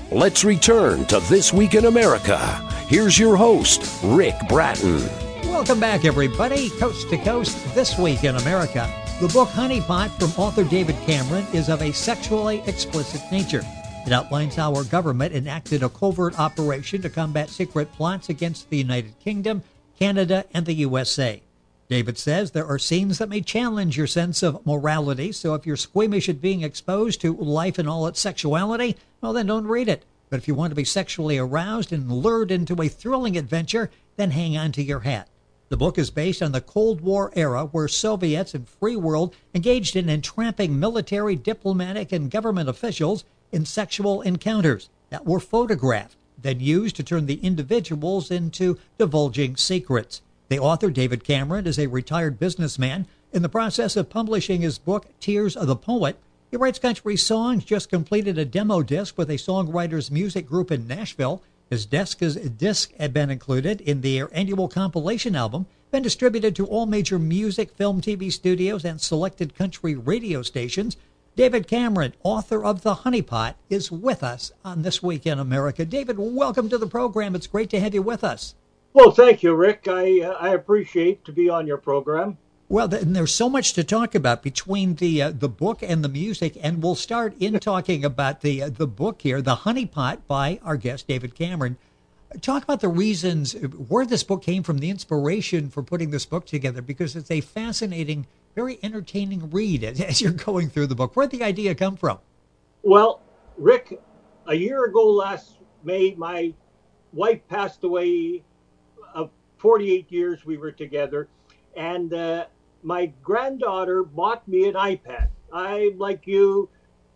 Let's return to This Week in America. Here's your host, Rick Bratton. Welcome back, everybody. Coast to Coast, This Week in America. The book Honey Pot from author David Cameron is of a sexually explicit nature. It outlines how our government enacted a covert operation to combat secret plots against the United Kingdom, Canada, and the USA. David says there are scenes that may challenge your sense of morality, so if you're squeamish at being exposed to life in all its sexuality, well, then don't read it. But if you want to be sexually aroused and lured into a thrilling adventure, then hang on to your hat. The book is based on the Cold War era where Soviets and free world engaged in entrapping military, diplomatic, and government officials in sexual encounters that were photographed, then used to turn the individuals into divulging secrets. The author, David Cameron, is a retired businessman. In the process of publishing his book, Tears of the Poet, he writes country songs, just completed a demo disc with a songwriters music group in Nashville. His disc had been included in their annual compilation album, been distributed to all major music, film, TV studios, and selected country radio stations. David Cameron, author of The Honey Pot, is with us on This Week in America. David, welcome to the program. It's great to have you with us. Well, thank you, Rick. I appreciate to be on your program. Well, and there's so much to talk about between the book and the music, and we'll start in talking about the book here, The Honey Pot, by our guest, David Cameron. Talk about the reasons, where this book came from, the inspiration for putting this book together, because it's a fascinating, very entertaining read as you're going through the book. Where'd the idea come from? Well, Rick, a year ago last May, my wife passed away. Of 48 years we were together, and my granddaughter bought me an iPad. I'm like you,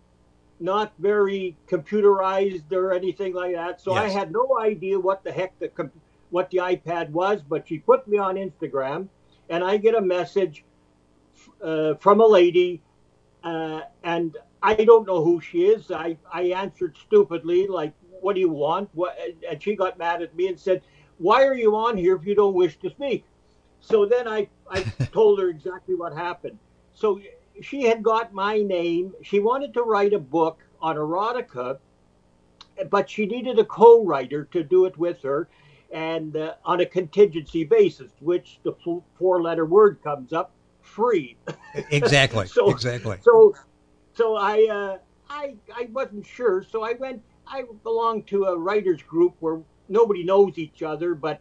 not very computerized or anything like that, so Yes. I had no idea what the heck what the iPad was, but she put me on Instagram, and I get a message from a lady, and I don't know who she is. I answered stupidly, like, what do you want? And she got mad at me and said, why are you on here if you don't wish to speak? So then I told her exactly what happened. So she had got my name. She wanted to write a book on erotica, but she needed a co-writer to do it with her, and on a contingency basis, which the four-letter word comes up, free. Exactly. Exactly. So I wasn't sure. So I belonged to a writers group where nobody knows each other, but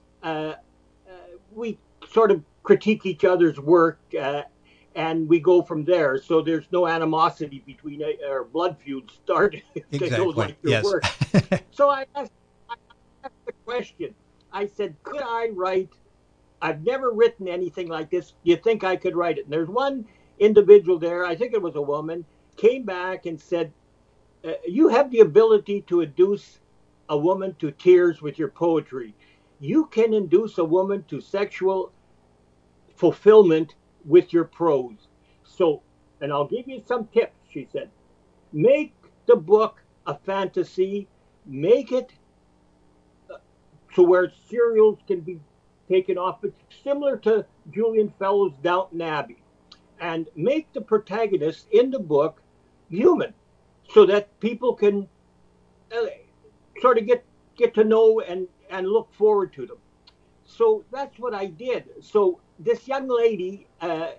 we sort of critique each other's work, and we go from there. So there's no animosity between our blood feud started. Exactly. They don't like their Yes. work. So I asked the question. I said, could I write? I've never written anything like this. Do you think I could write it? And there's one individual there, I think it was a woman, came back and said, you have the ability to induce a woman to tears with your poetry. You can induce a woman to sexual fulfillment with your prose. So, and I'll give you some tips, she said. Make the book a fantasy, make it so where serials can be taken off, but similar to Julian Fellowes' Downton Abbey. And make the protagonist in the book human, so that people can sort of get to know and look forward to them. So that's what I did. So this young lady, I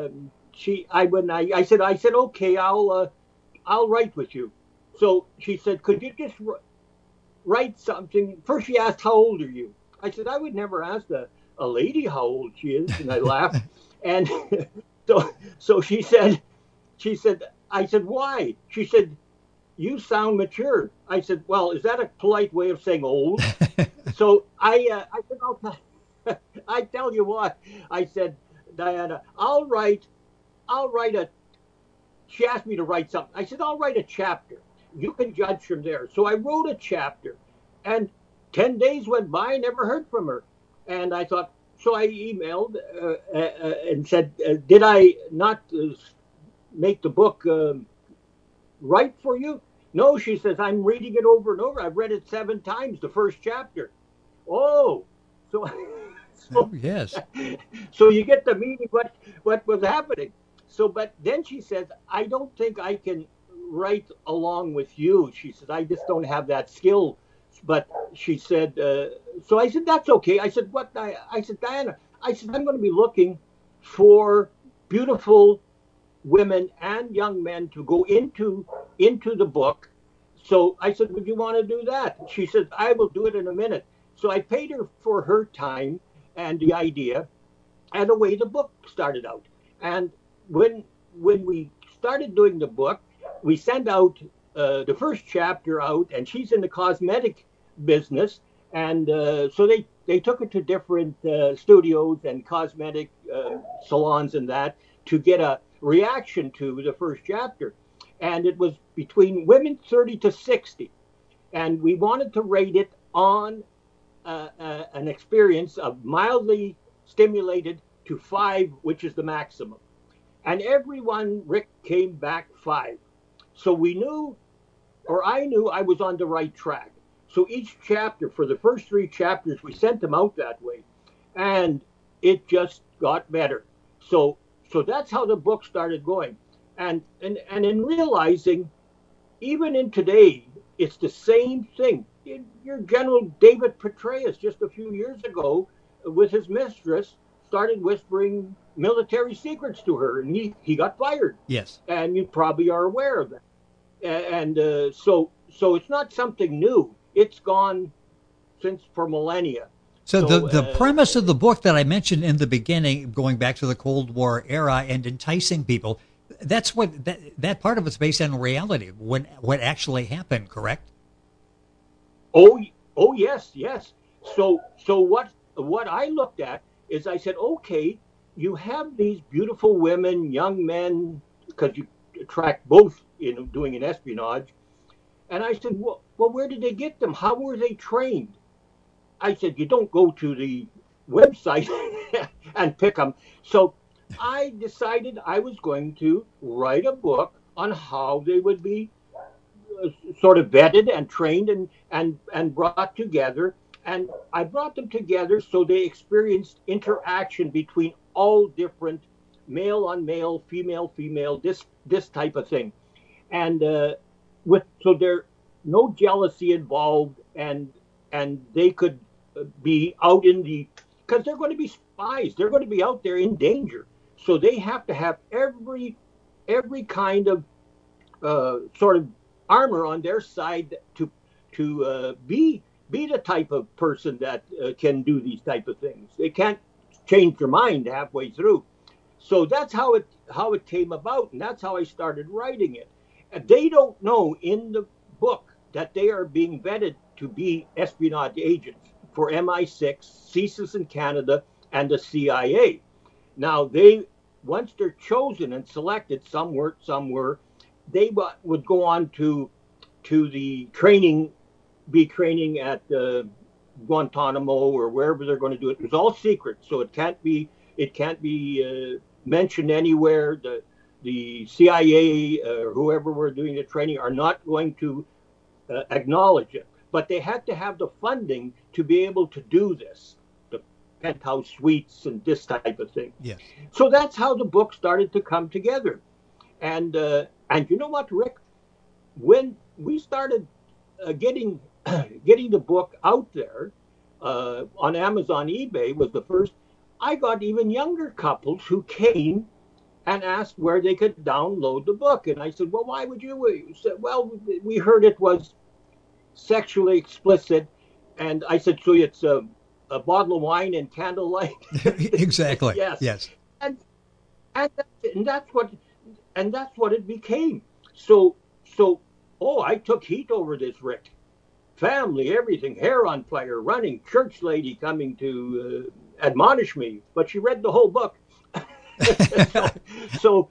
said, okay, I'll write with you. So she said, could you just write something? First she asked, how old are you? I said, I would never ask a lady how old she is, and I laughed. And so she said, I said, why? She said, you sound mature. I said, well, is that a polite way of saying old? So I said, I tell you what, I said, Diana, I'll write she asked me to write something. I said, I'll write a chapter. You can judge from there. So I wrote a chapter, and 10 days went by, never heard from her. And I thought, so I emailed and said, did I not make the book right for you? No, she says, I'm reading it over and over. I've read it 7 times, the first chapter. Oh, so yes. So you get the meaning what was happening. So, but then she says, I don't think I can write along with you. She said, I just don't have that skill. But she said, so I said, that's okay. I said, what? I said, Diana, I said, I'm going to be looking for beautiful women and young men to go into the book. So I said, would you want to do that? She said, I will do it in a minute. So I paid her for her time and the idea, and away the book started out. And when we started doing the book, we sent out the first chapter out, and she's in the cosmetic business, and so they took it to different studios and cosmetic salons and that to get a reaction to the first chapter. And it was between women 30 to 60. And we wanted to rate it on an experience of mildly stimulated to 5, which is the maximum. And everyone, Rick, came back 5. So we knew, or I knew, I was on the right track. So each chapter, for the first 3 chapters, we sent them out that way. And it just got better. So that's how the book started going. And in realizing, even in today, it's the same thing. Your General David Petraeus, just a few years ago, with his mistress, started whispering military secrets to her, and he got fired. Yes. And you probably are aware of that. And so it's not something new. It's gone since for millennia. So the premise of the book that I mentioned in the beginning, going back to the Cold War era and enticing people, that's what that part of it's based on reality, what actually happened, correct? Oh yes. So what I looked at is I said, okay, you have these beautiful women, young men, because you attract both in doing an espionage. And I said, well, where did they get them? How were they trained? I said, you don't go to the website and pick them. So I decided I was going to write a book on how they would be sort of vetted and trained and brought together. And I brought them together so they experienced interaction between all different male on male, female, this type of thing. And so there no jealousy involved, and they could be out because they're going to be spies. They're going to be out there in danger. So they have to have every kind of sort of armor on their side to be the type of person that can do these type of things. They can't change their mind halfway through. So that's how it came about, and that's how I started writing it. They don't know in the book that they are being vetted to be espionage agents for MI6, CSIS in Canada, and the CIA. Now, once they're chosen and selected, some were, they would go on to the training at Guantanamo or wherever they're going to do it. It's all secret, so it can't be mentioned anywhere. The CIA or whoever were doing the training are not going to acknowledge it. But they had to have the funding to be able to do this, the penthouse suites and this type of thing. Yes. So that's how the book started to come together. And you know what, Rick? When we started getting the book out there on Amazon, eBay was the first. I got even younger couples who came and asked where they could download the book. And I said, well, why would you? He said, well, we heard it was sexually explicit. And I said, so it's a bottle of wine and candlelight? Exactly. Yes. And that's what it became. So, I took heat over this, Rick. Family, everything, hair on fire, running, church lady coming to admonish me, but she read the whole book. so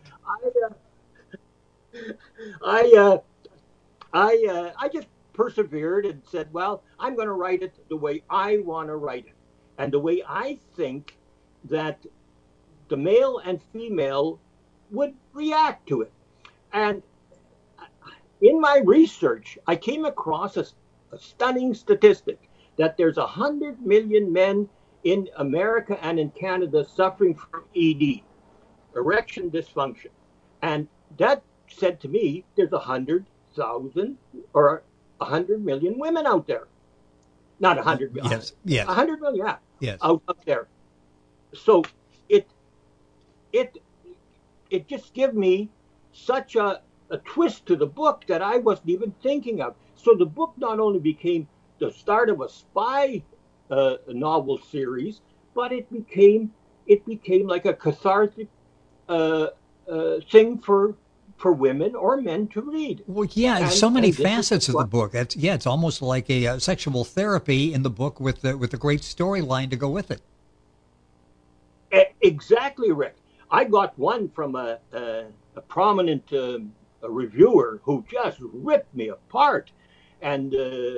I just persevered and said, well, I'm going to write it the way I want to write it, and the way I think that the male and female would react to it. And in my research, I came across a stunning statistic that there's 100 million men in America and in Canada suffering from ED, erection dysfunction. And that said to me, there's 100,000 or 100 million women out there. Not 100 million. Yes. 100 million, yeah. Yes. Out there. So it just gave me such a twist to the book that I wasn't even thinking of. So the book not only became the start of a spy novel series, but it became like a cathartic thing for women or men to read. Well, yeah, and so many facets of the book. It's almost like a sexual therapy in the book with a great storyline to go with it. Exactly, Rick. I got one from a prominent reviewer who just ripped me apart, and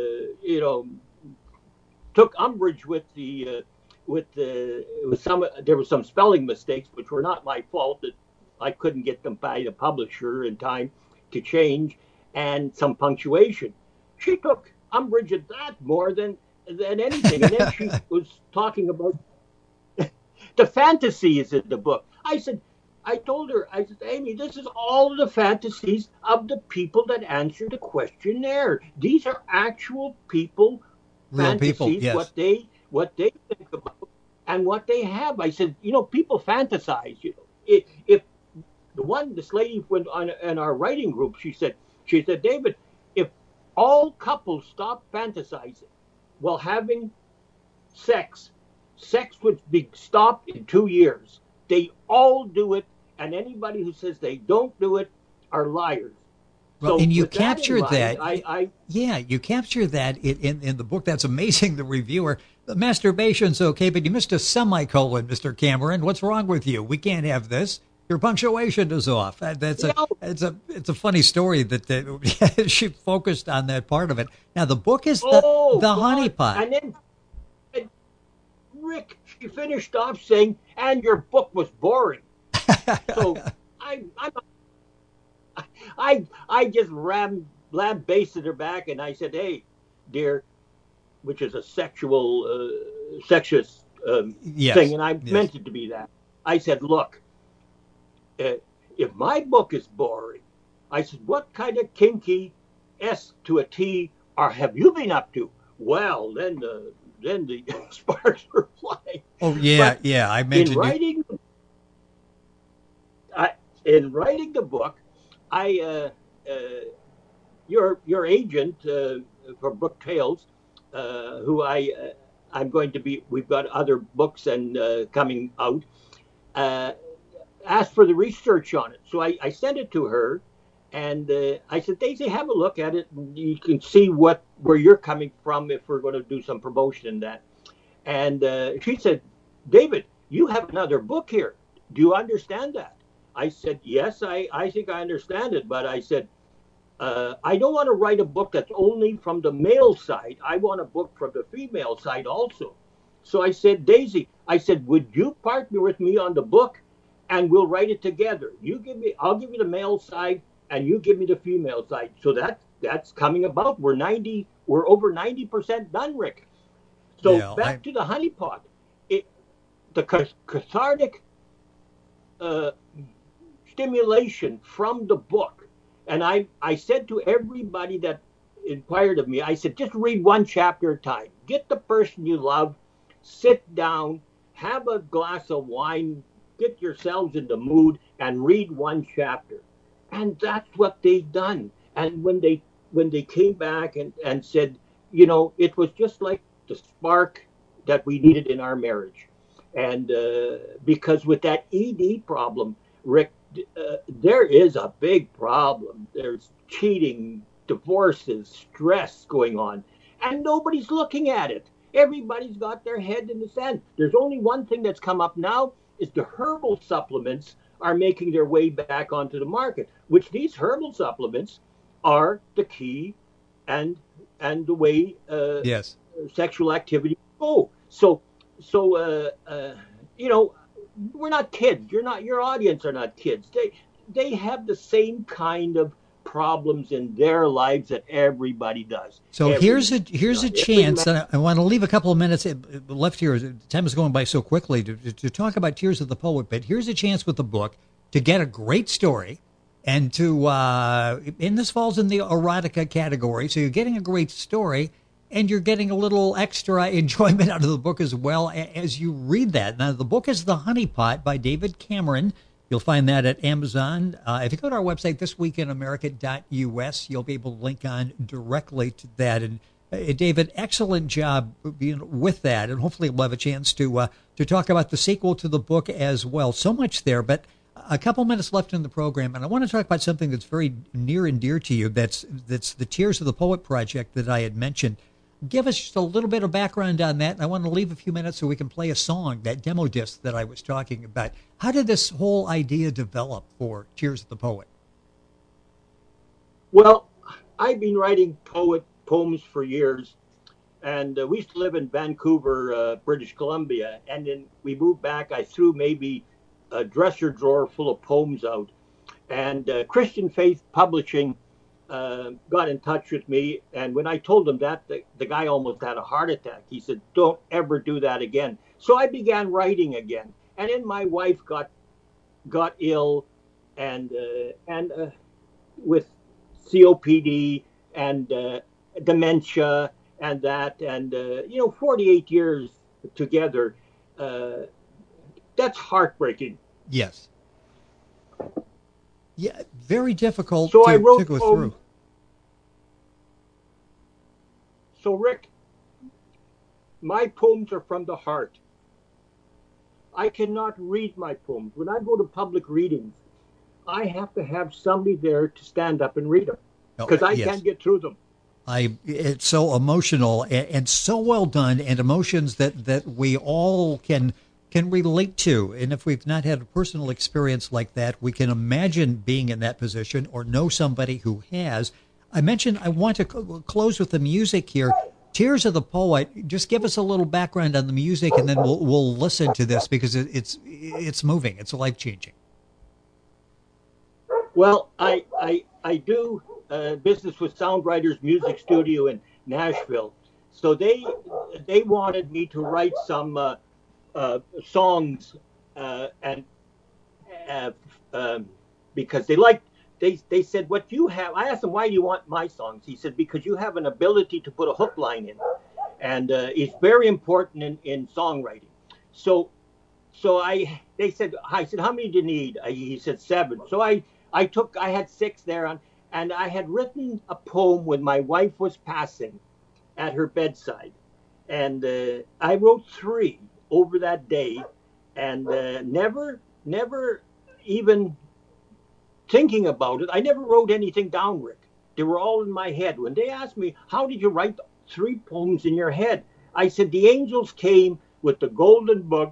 took umbrage with there was some spelling mistakes which were not my fault, that I couldn't get them by the publisher in time to change, and some punctuation. She took umbrage at that more than anything, and then she was talking about the fantasies in the book. I told her, Amy, this is all the fantasies of the people that answer the questionnaire. These are actual people, real fantasies, people, yes. what they think about and what they have. I said, people fantasize. If this lady went on in our writing group, she said, David, if all couples stopped fantasizing while having sex would be stopped in 2 years. They all do it, and anybody who says they don't do it are liars. Well, so and you captured that. Yeah, you captured that in the book. That's amazing. The reviewer, the masturbation's okay, but you missed a semicolon, Mr. Cameron. What's wrong with you? We can't have this. Your punctuation is off. It's a funny story that she focused on that part of it. Now the book is the honeypot. And then Rick, she finished off saying, and your book was boring. So I just lambasted her back, and I said, hey, dear, which is a sexist thing, and I meant it to be that. I said, look, if my book is boring, I said, what kind of kinky S to a T have you been up to? Well, then the sparks were flying. Oh yeah, but yeah. I mentioned in writing the book, your agent for Book Tales, who I'm going to be. We've got other books and coming out. Asked for the research on it, so I sent it to her, and I said, Daisy, have a look at it, and you can see where you're coming from if we're going to do some promotion in that. And she said, David, you have another book here. Do you understand that? I said, yes, I think I understand it, but I said, I don't want to write a book that's only from the male side. I want a book from the female side also. So I said, Daisy, would you partner with me on the book, and we'll write it together? I'll give you the male side, and you give me the female side. So that's coming about. We're over 90% done, Rick. So back to the honeypot. The cathartic stimulation from the book. And I said to everybody that inquired of me, I said, just read one chapter at a time. Get the person you love, sit down, have a glass of wine, get yourselves in the mood, and read one chapter. And that's what they've done. And when they came back and said, it was just like the spark that we needed in our marriage. And because with that ED problem, Rick, there is a big problem. There's cheating, divorces, stress going on, and nobody's looking at it. Everybody's got their head in the sand. There's only one thing that's come up now is the herbal supplements are making their way back onto the market, which these herbal supplements are the key and the way sexual activity go. So we're not kids. Your audience are not kids. They have the same kind of problems in their lives that everybody does. So here's a chance, and I want to leave a couple of minutes left here. Time is going by so quickly to talk about Tears of the Poet, but here's a chance with the book to get a great story And and this falls in the erotica category, so you're getting a great story, and you're getting a little extra enjoyment out of the book as well as you read that. Now, the book is The Honey Pot by David Cameron. You'll find that at Amazon. If you go to our website, thisweekinamerica.us, you'll be able to link on directly to that. And David, excellent job with that, and hopefully we'll have a chance to talk about the sequel to the book as well. So much there, but a couple minutes left in the program, and I want to talk about something that's very near and dear to you. That's the Tears of the Poet project that I had mentioned. Give us just a little bit of background on that, and I want to leave a few minutes so we can play a song, that demo disc that I was talking about. How did this whole idea develop for Tears of the Poet? Well, I've been writing poems for years, and we used to live in Vancouver, British Columbia, and then we moved back. I threw maybe a dresser drawer full of poems out, and Christian Faith Publishing got in touch with me, and when I told him that, the guy almost had a heart attack. He said, "Don't ever do that again." So I began writing again, and then my wife got ill, and with COPD and dementia and that, and 48 years together, that's heartbreaking. Yes. Yeah, very difficult so I wrote to go poems. through. So, Rick, my poems are from the heart. I cannot read my poems. When I go to public readings, I have to have somebody there to stand up and read them, because I can't get through them. It's so emotional and so well done, and emotions that we all can relate to. And if we've not had a personal experience like that, we can imagine being in that position or know somebody who has. I mentioned I want to close with the music here. Tears of the Poet, just give us a little background on the music, and then we'll listen to this, because it's moving. It's life-changing. Well, I do business with Soundwriters Music Studio in Nashville. So they wanted me to write some songs, and because they said, what you have, I asked them, why do you want my songs? He said, because you have an ability to put a hook line in, and it's very important in songwriting. So I said, how many do you need? He said 7. So I had 6 there, and I had written a poem when my wife was passing at her bedside, and I wrote 3 over that day, and never even thinking about it. I never wrote anything down, Rick. They were all in my head. When they asked me, how did you write 3 poems in your head? I said, the angels came with the golden book.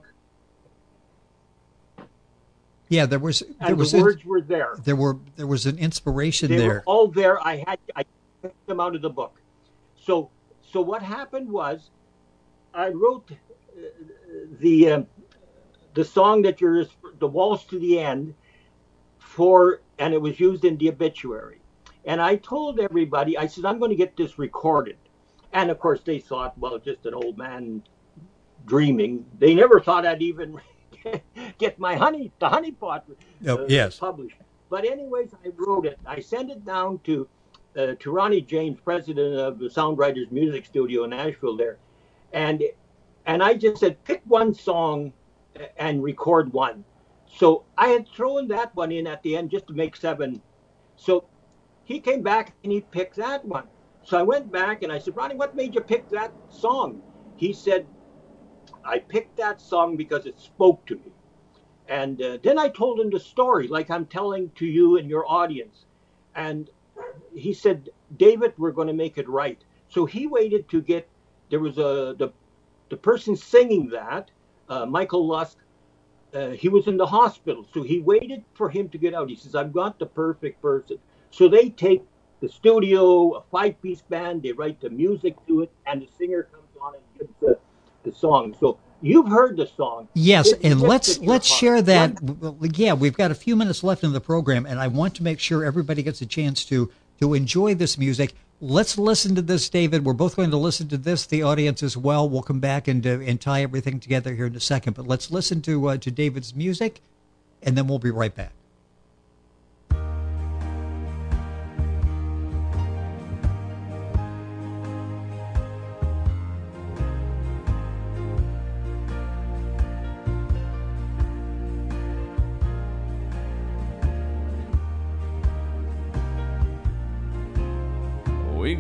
Yeah, there was the words were there. There was an inspiration there. They were all there. I took them out of the book. So what happened was, I wrote the song that the Waltz to the End, and it was used in the obituary. And I told everybody, I said, I'm going to get this recorded. And of course they thought, well, just an old man dreaming. They never thought I'd even get the Honey Pot published. But anyways, I wrote it. I sent it down to Ronnie James, president of the Soundwriters Music Studio in Nashville there. And I just said, pick one song and record one. So I had thrown that one in at the end just to make 7. So he came back and he picked that one. So I went back and I said, Ronnie, what made you pick that song? He said, I picked that song because it spoke to me. And then I told him the story, like I'm telling to you and your audience. And he said, David, we're going to make it right. So he waited to get, there was the person singing that, Michael Lusk, he was in the hospital. So he waited for him to get out. He says, I've got the perfect person. So they take the studio, a 5-piece band, they write the music to it, and the singer comes on and gives the song. So you've heard the song. Yes, and let's share that. Yeah, we've got a few minutes left in the program, and I want to make sure everybody gets a chance to enjoy this music. Let's listen to this, David. We're both going to listen to this, the audience as well. We'll come back and tie everything together here in a second. But let's listen to David's music, and then we'll be right back.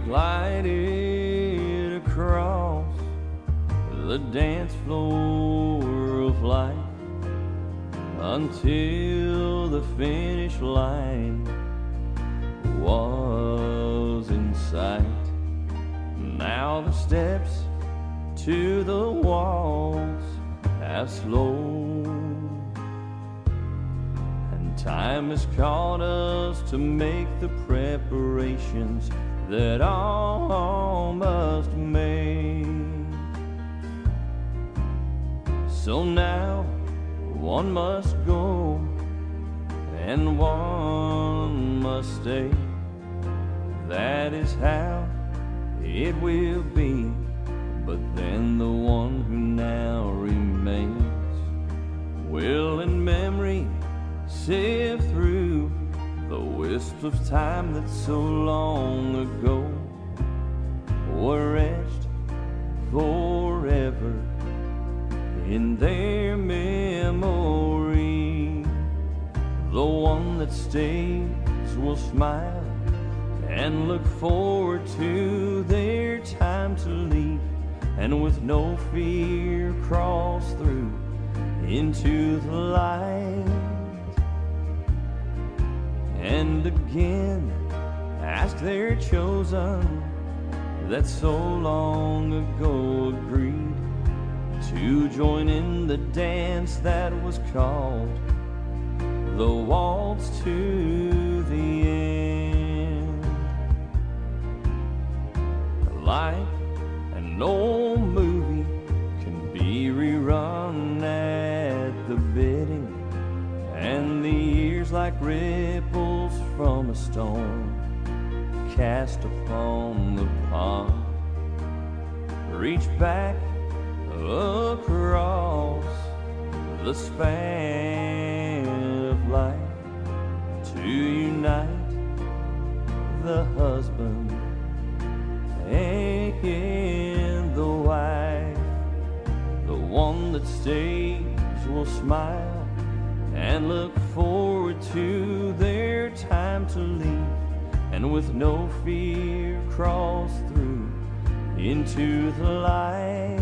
glided across the dance floor of life until the finish line was in sight. Now the steps to the walls have slowed, and time has caught us to make the preparations that all must make. So now one must go and one must stay. That is how it will be. But then the one who now remains will in memory sift through the wisps of time that so long ago were etched forever in their memory. The one that stays will smile and look forward to their time to leave, and with no fear cross through into the light. And again ask their chosen that so long ago agreed to join in the dance that was called the waltz to the end. Life an old movie can be rerun at the bidding, and the years like ripples from a stone cast upon the pond reach back across the span of life to unite the husband and the wife. The one that stays will smile and look forward to their time to leave, and with no fear cross through into the light.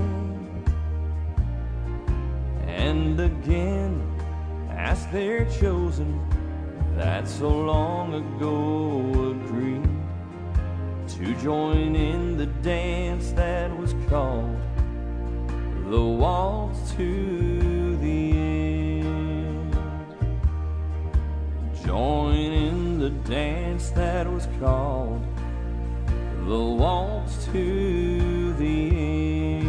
And again ask their chosen that so long ago agreed to join in the dance that was called the waltz to the end. Join in the dance that was called the waltz to the end.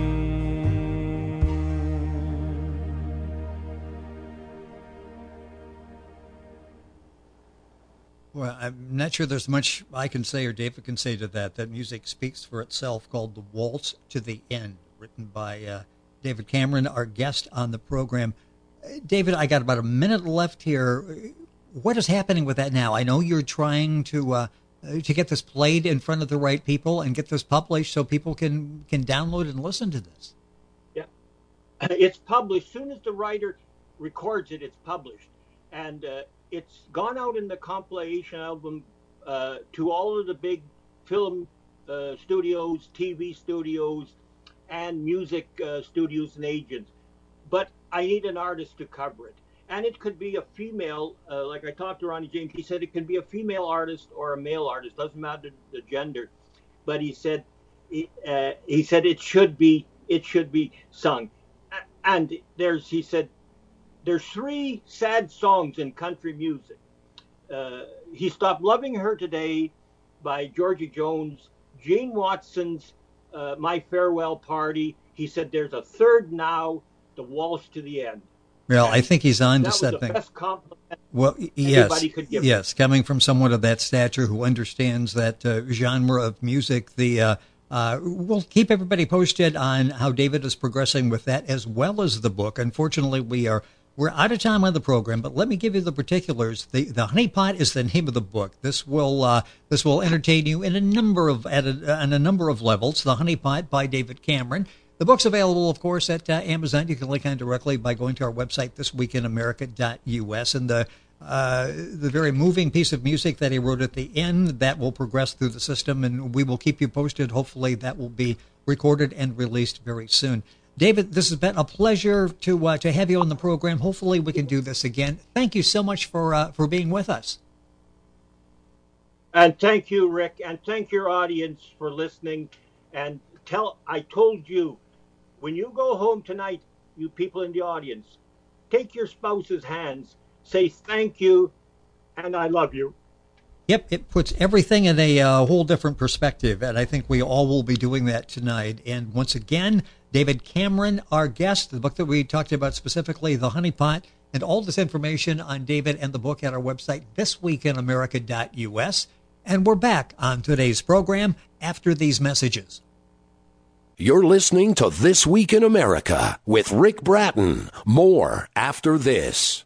Well, I'm not sure there's much I can say or David can say to that. That music speaks for itself, called The Waltz to the End, written by David Cameron, our guest on the program. David, I got about a minute left here. What is happening with that now? I know you're trying to get this played in front of the right people and get this published so people can download and listen to this. Yeah, it's published. As soon as the writer records it, it's published. And it's gone out in the compilation album to all of the big film studios, TV studios, and music studios and agents. But I need an artist to cover it. And it could be a female, like I talked to Ronnie James, he said it can be a female artist or a male artist, doesn't matter the gender. But he said it should be sung. And he said there's 3 sad songs in country music. He Stopped Loving Her Today by Georgie Jones, Gene Watson's My Farewell Party. He said there's a third now, The Waltz to the End. Well, I think he's on to something. That was the best compliment anybody could give. Yes, coming from someone of that stature who understands that genre of music. We'll keep everybody posted on how David is progressing with that, as well as the book. Unfortunately, we're out of time on the program, but let me give you the particulars. The Honey Pot is the name of the book. This will entertain you in on a number of levels. The Honey Pot by David Cameron. The book's available, of course, at Amazon. You can link on directly by going to our website, thisweekinamerica.us. And the the very moving piece of music that he wrote at the end that will progress through the system, and we will keep you posted. Hopefully that will be recorded and released very soon. David, this has been a pleasure to have you on the program. Hopefully we can do this again. Thank you so much for being with us. And thank you, Rick, and thank your audience for listening. And I told you, when you go home tonight, you people in the audience, take your spouse's hands, say thank you, and I love you. Yep, it puts everything in a whole different perspective, and I think we all will be doing that tonight. And once again, David Cameron, our guest, the book that we talked about specifically, The Honey Pot, and all this information on David and the book at our website, thisweekinamerica.us. And we're back on today's program after these messages. You're listening to This Week in America with Rick Bratton. More after this.